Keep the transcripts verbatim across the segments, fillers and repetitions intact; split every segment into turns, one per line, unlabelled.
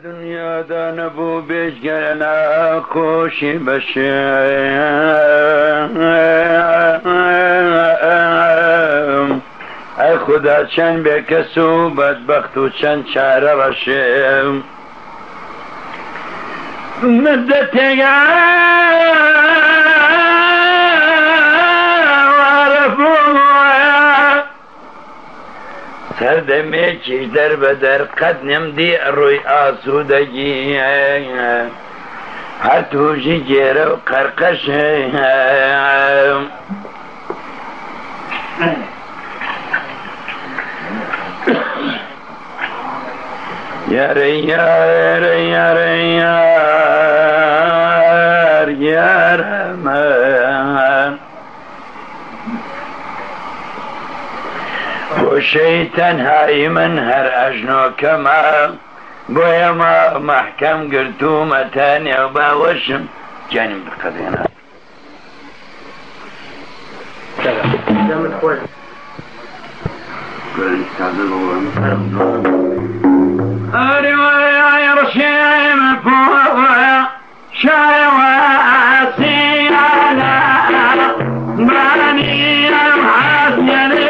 دنیادا نەبوو بێژگەرە ناخۆشی بەشێ ئەی خودا چەند بێکەس و بەدبەخت و چەند چارە بەشێ مدە تێگە سەردەمێکیش دەربەدەر قەت نەمدی ڕووی ئاسوودەگی هەر تووژی گێرە و قەرقەشێ یارە یارە یارە یار یارەمە بۆشەی تەنهایی من هەر ئەژنۆکەمە بۆیە ما مەحکەم گرتوومە تا نێو باوەشم جانیم بقەدێنە ئەری وای ڕشێمە پۆڵە شایوە ئاسیانە بانی ئەم حەزیەنە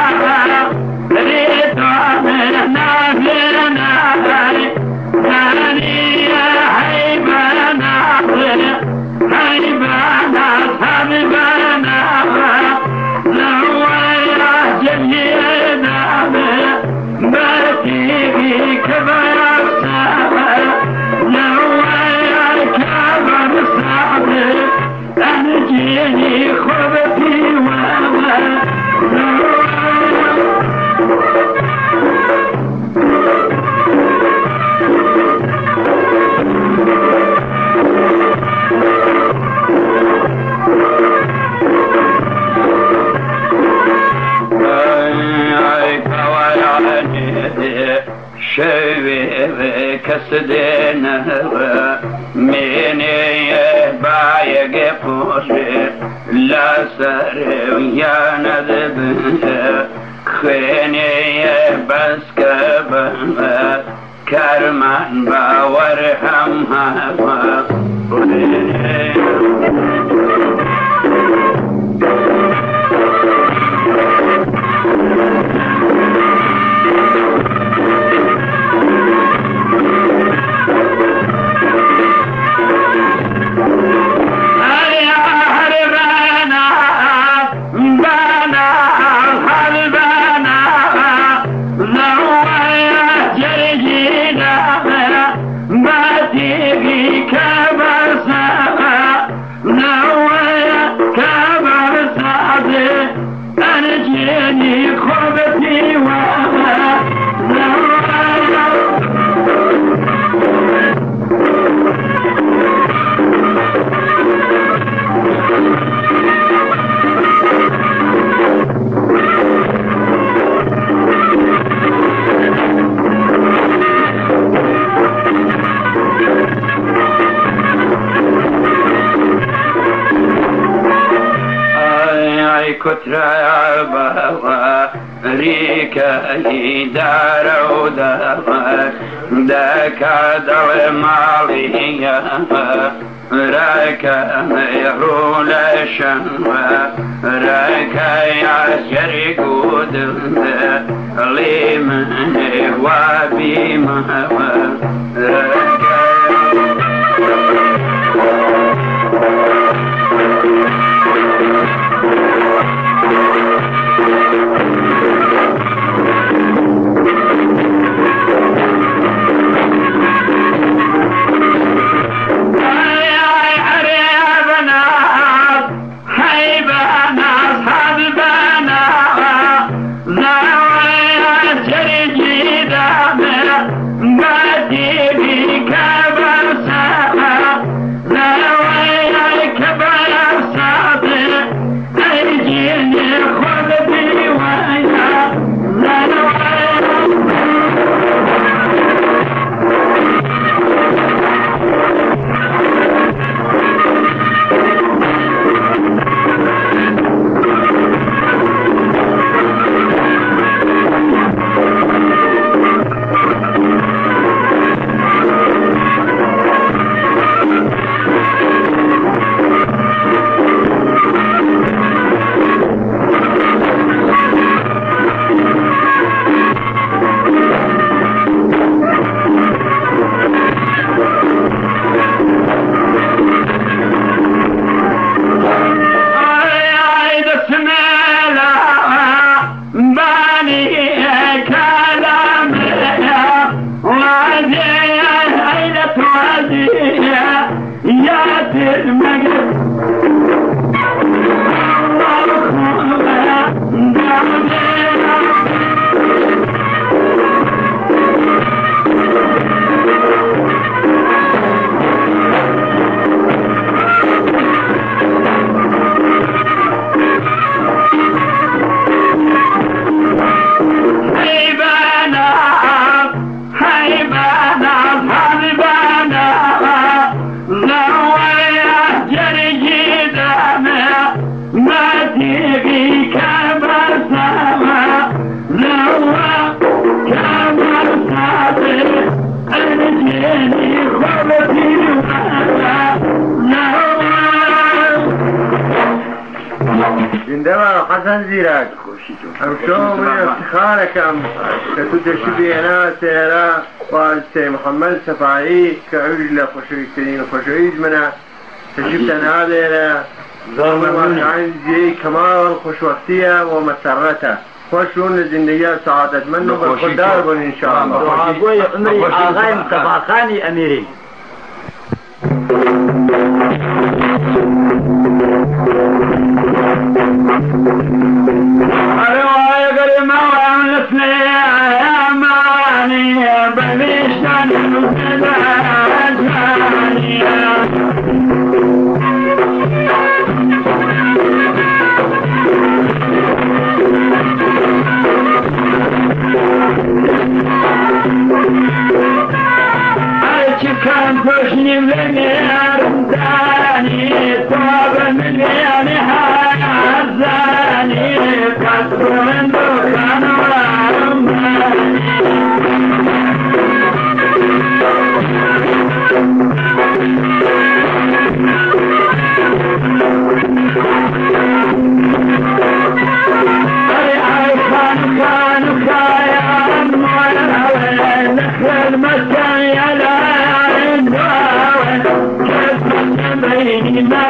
کەس دێنەوە مێنەیە بایەگە پۆشێ لەسەر یانە دەبێ خوێنەیە بەسکە بەمە کارمان باوەڕ هەم هەوە کترا بەوە ریکەی دارە و دەوە دەکا دەڵێ ماڵیە ڕاکەمەی ڕوو لە شەمە ڕاکەی ئاسکەری گودڵە ڵی منێ وابیمەوە Baby,
عندما حسن زيرك امشو من افتخاركم كتود شبينا سيرا والسي محمد سفاعي كعجل خشوي كريم خشوي منا تجبتنا هذا عن زي كمال الخشوختية ومسرتها وشون الزندية سعادة منه بالقدار إن شاء الله.
وعقوي عمري آغاي مصطفى أميري.
الرواية قريمة وعملتني يا ماني بليشان كان بوشني من يرداني طاب من يانها عزاني كسر من دخان وعماني أي أي كان كان كايا أموال نخل مكان يلا بيني ما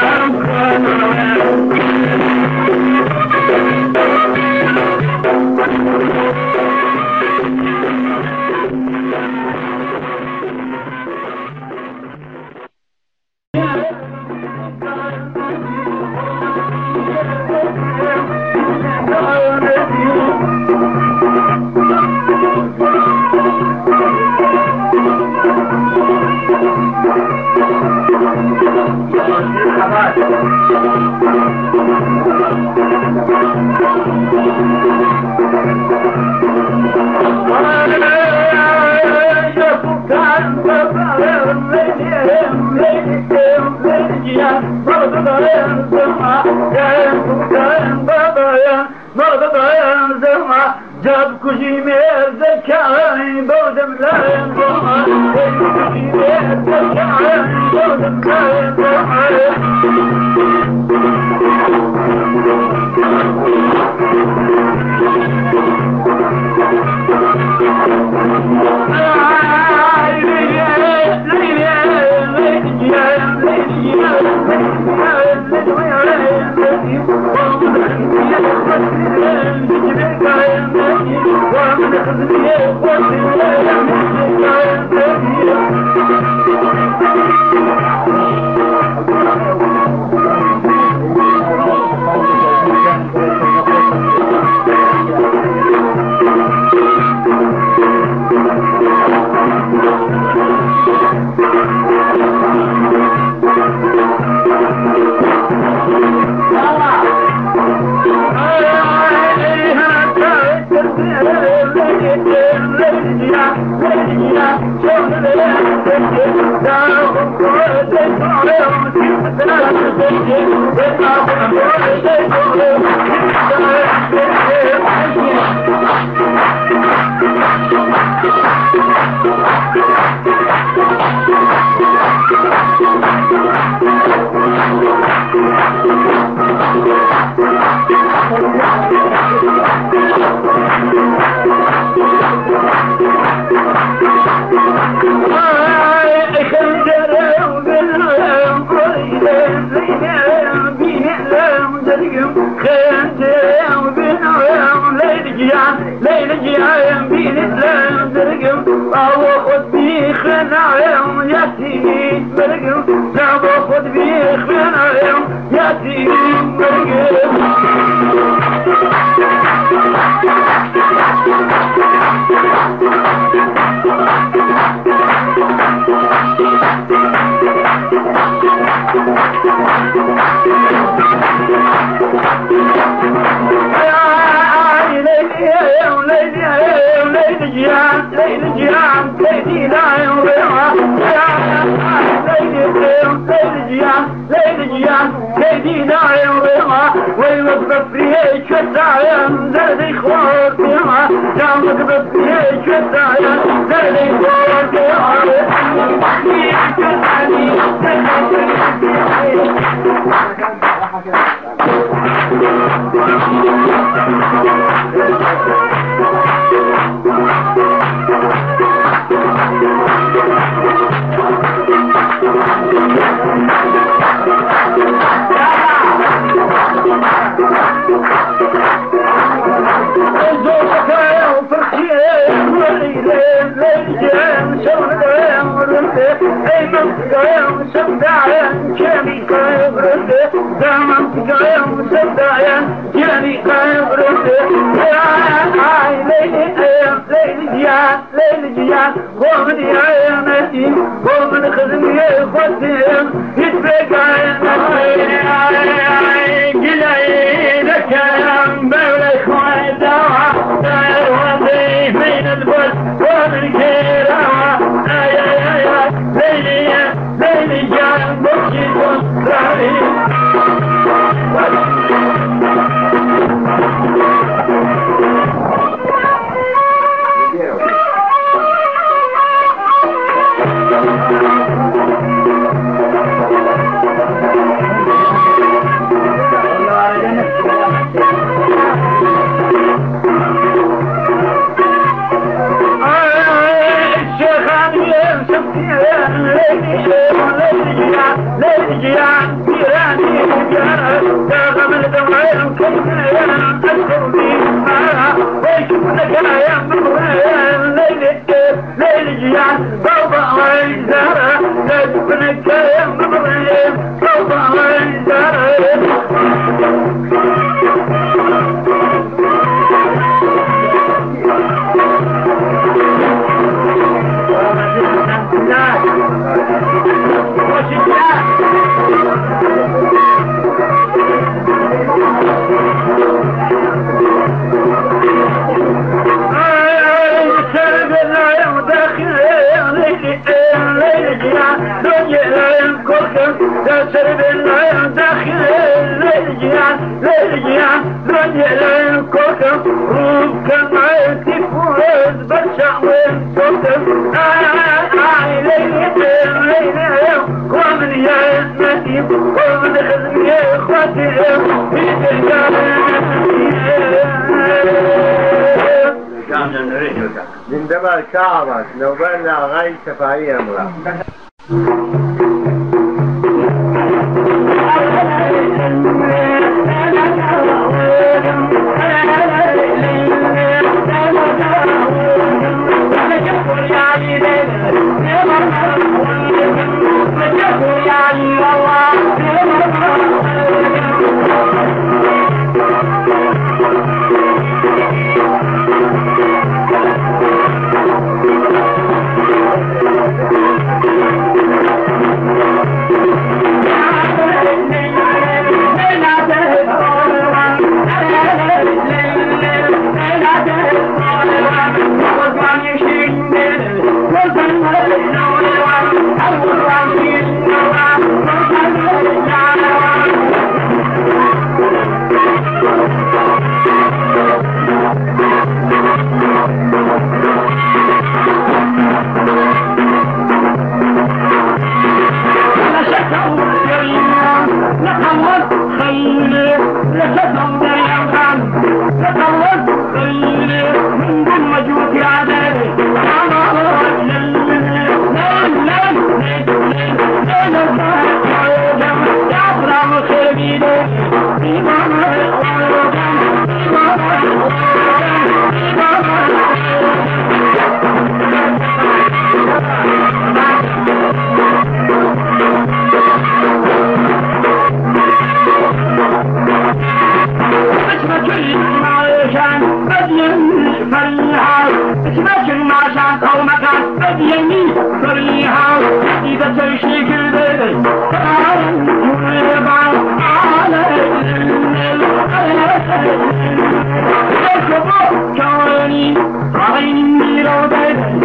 جاب كشي مير زكاي بودم لا ينزع كشي مير زكاي بودم لا ليل جيان بين الإسلام درقم أو خد بي
بيخنا يوم ياسين مرقم لعبو خد بيخنا يوم ياسين مرقم جيان ليل جيان ليلي لا يومها ليل جيان ليل جيان ليلي لا يومها ويوقف فيه كتايا زردي خوار فيها جامك بفيه كتايا زردي خوار ومن يا نسيم ومن خزمي خدم يتبقى قلعي لك يا مولك ودعوة داير وضي من البس ومن كيراوة اي اي اي ليلي ليلي جان بكي وصراري ليجيان بيراني بيانا داغم الدمعين كيفين أشكر بيها ويشوفنك يا مروين ليلي ليجيان بابا ويزارة يشوفنك يا مروين بابا ويزارة سرب العين داخل للجيان للجيان رجل كوكب روب كان عيتي فوز برشا وين كوكب آي ليلي ليلي ومن يا نسيم ومن خزمي اخواتي في
عندما الكعبة نوبلنا غاية شفاعية امرأة
I'm كوني عيني ميرو بيبي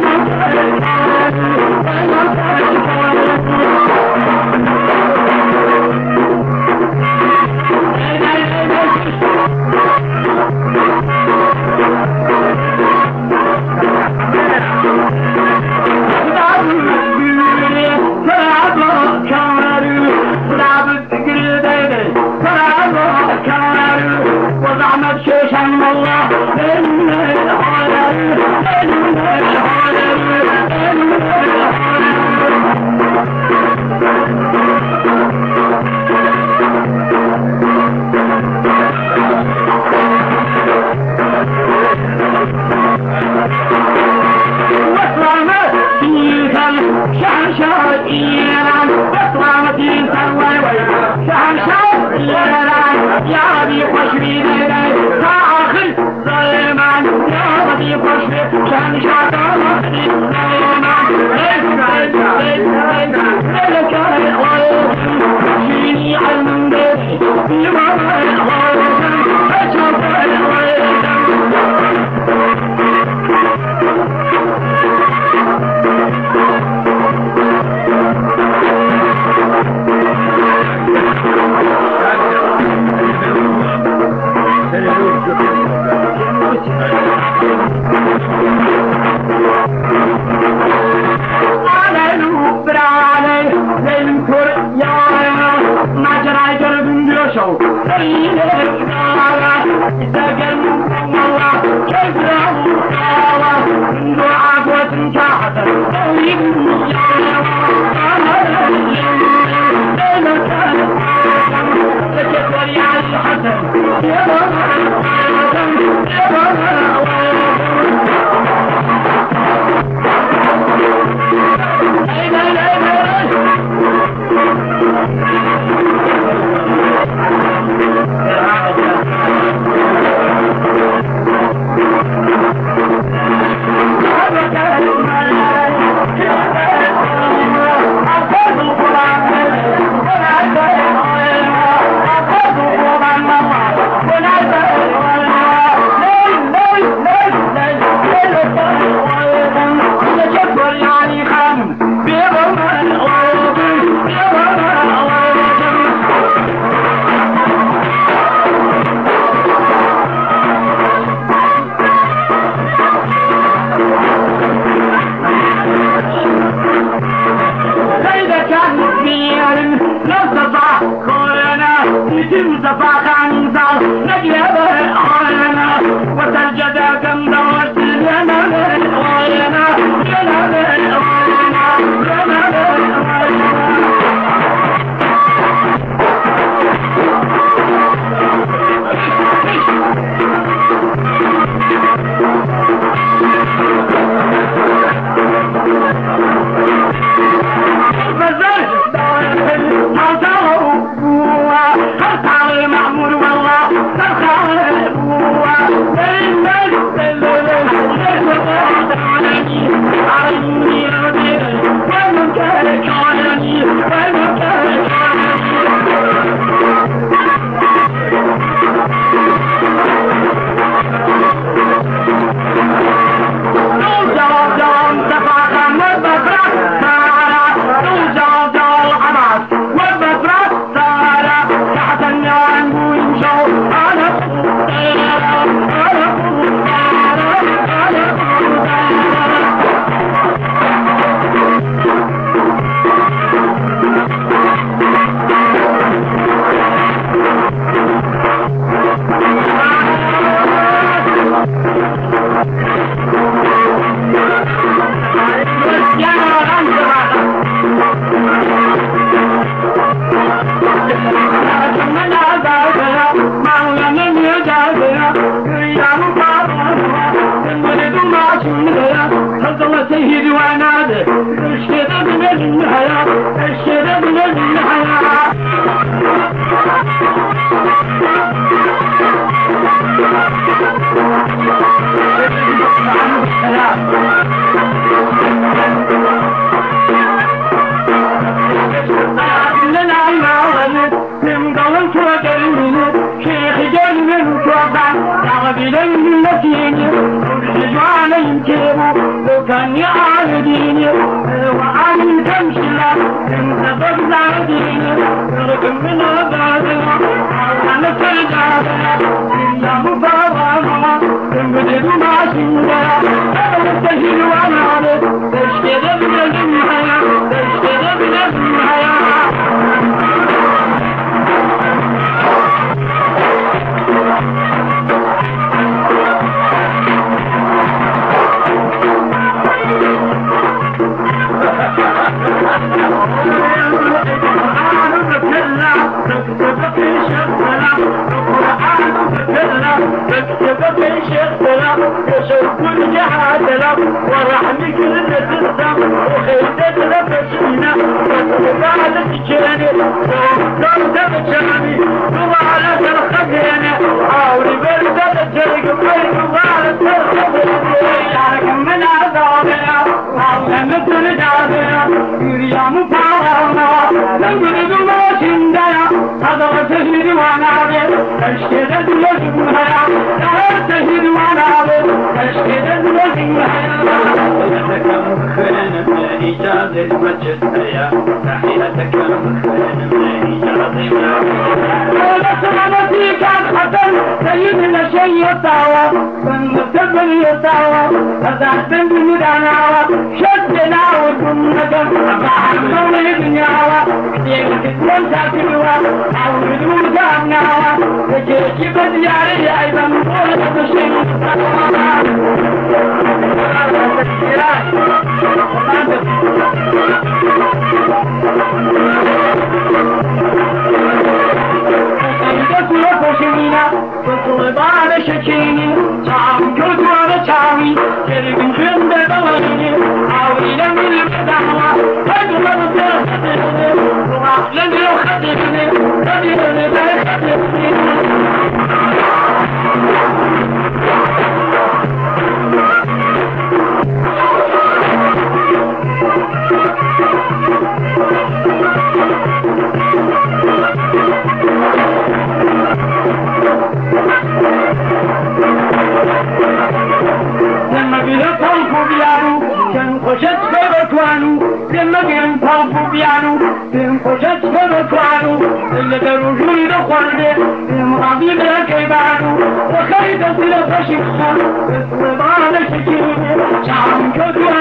شيشان الله إن الحلال إن الحلال إن الحلال وصلنا تيسان شهشان إيران وصلنا تيسان وي وي شهشان إيران يا ربي خشبي ليلي آخر ظلمان يا ربي خشبي شان شاكر ظلمان ليس ليس ليس لك الغيب جيني علم بيتي بمر الغيب أشوف الغيب مع ديني وعن تمشي انت بطلع ديني رقم من عبادنا على سجادنا إلا مفاوضنا تنبدل ما شندنا تشتهي وانا عليك تشتهي ابن الحياة تشتهي ابن الحياة كل جهاتنا ورحمك لنا تسلم وخيرتك لفشينا وتبعد تجاني وقدر تبجاني وعلى ترخدينا حاولي برد تجرق بيك وعلى ترخدينا يعني من عذابنا وعلى مثل جابنا يريا مفاوضنا نقرد ما شندنا هذا تهيد ونعبد اشتدد لجمها نهر تهيد ونعبد اشتدد لجمها تحيتك مخينا من إيجاد المجد يا تحيتك مخينا من إيجاد المجد سلامتي كان خطر سيدنا شيء يطاوى فنتبن يطاوى فزعتن بمداناوى شدنا وكنكم فحصل ابنياوى ديك تكون ساكنوى عودوا جامناوى وجيك بدياري ايضا قولة شيء Bana şekini, çağım gözüne çağım, gelin günde dalayını, avile milli dağla, hacıları tersetini, kulakları khadini, kadirini berkatini. لما بيطلبوا بيانو كان خوشت ببتوانو لما بيطلبوا بيانو كان خوشت ببتوانو اللي دروجوني دخولي المغابي بكيبانو وخيدة لفشيخة بطلبان شكيني شعب كدوانو